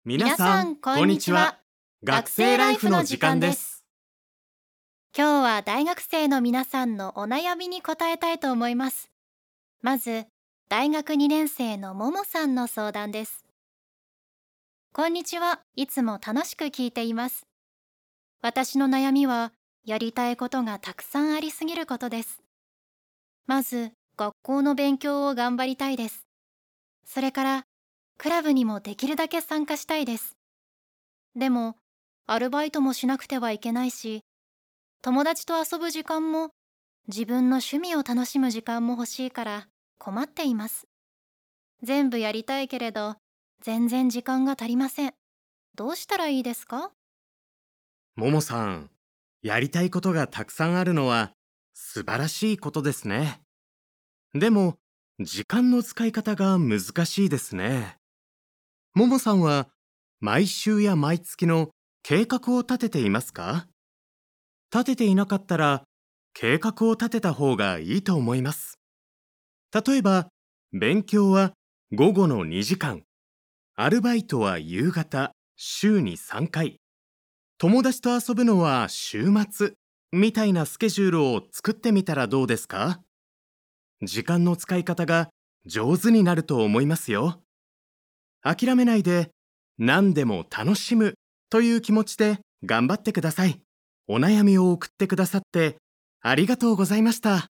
皆さん、こんにちは。学生ライフの時間です。 今日は大学生の皆さんのお悩みに答えたいと思います。まず、大学2年生のももさんの相談です。こんにちは。いつも楽しく聞いています。私の悩みは、やりたいことがたくさんありすぎることです。まず、学校の勉強を頑張りたいです。それから、クラブにもできるだけ参加したいです。でも、アルバイトもしなくてはいけないし、友達と遊ぶ時間も自分の趣味を楽しむ時間も欲しいから困っています。全部やりたいけれど全然時間が足りません。どうしたらいいですか？ ももさん、やりたいことがたくさんあるのは素晴らしいことですね。でも、時間の使い方が難しいですね。ももさんは、毎週や毎月の計画を立てていますか？立てていなかったら、計画を立てた方がいいと思います。例えば、勉強は午後の2時間、アルバイトは夕方、週に3回、友達と遊ぶのは週末、みたいなスケジュールを作ってみたらどうですか？時間の使い方が上手になると思いますよ。諦めないで、何でも楽しむという気持ちで頑張ってください。お悩みを送ってくださってありがとうございました。